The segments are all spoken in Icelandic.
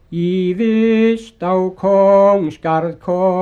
Í vist á Kóngsgarð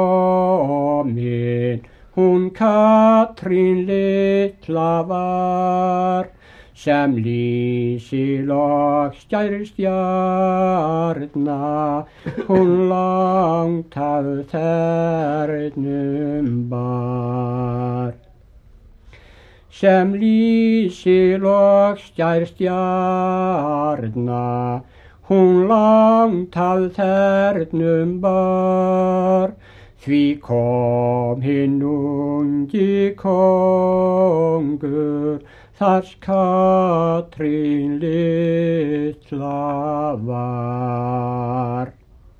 komin, hún Katrín litla var, sem lísiloksstjær stjarna, hún langt að þernum bar. Sem lísiloksstjær stjarna, hún langt að þernum bar, því kom hinn ungi kóngur, þar Katrín litla var.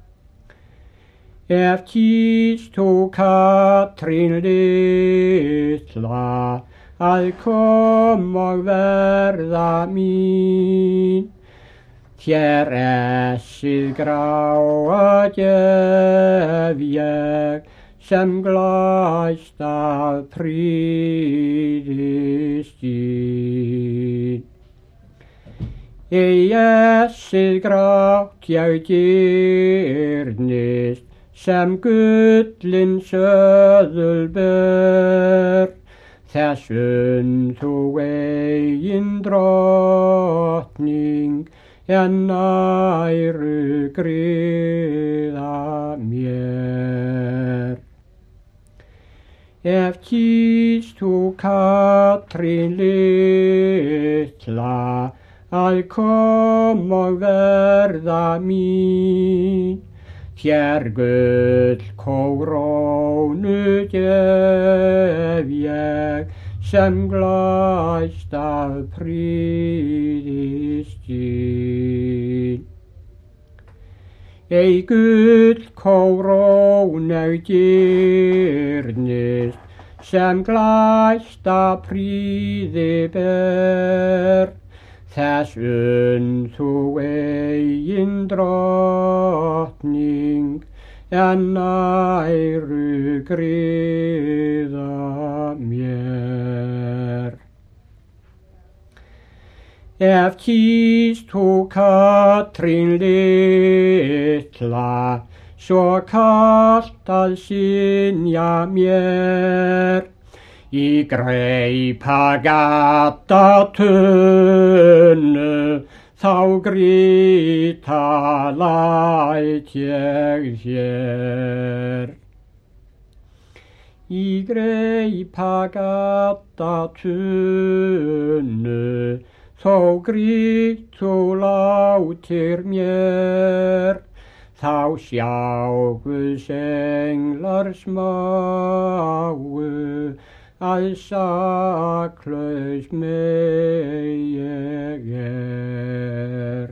Ef kýst þú Katrín litla, að kom og verða mín, þér essið gráa gef ég, sem glæst að prýði stín. Ei essið grátt ég gyrnist, sem gullin söðul ber, þessum þú eigin drottning, en æru gryða mér. Ef kýst þú Katrín litla, að kom og verða mín, þér gull kórónu gef ég, sem glæst að prýði stín. Ei gull kórónu gyrnist, sem glæst að prýði ber, þessum þú eigin drottning, en æru gryða mér. Ef kýst þú Katrín litla, svo kalt að synja mér, í greipagata tunnu, þá gríta læt ég þér. Í greipagata tunnu, þó grít þú látir mér, þá sjá Guðs englar smáu, að saklaus mey ég er.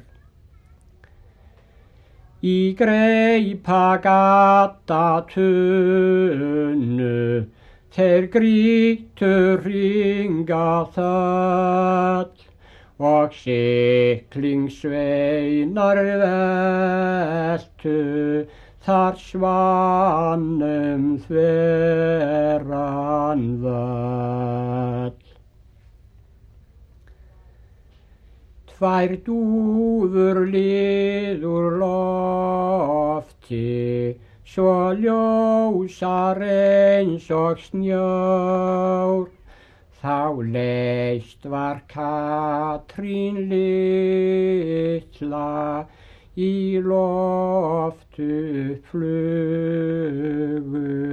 Í greipagata tunnu, þeir grítu hringa þall, og siklingsveinar veltu, þar svanum þveran völl. Tvær dúfur liður lofti, svo ljósar eins og snjór, þá leist var Katrín litla, í loftu flugu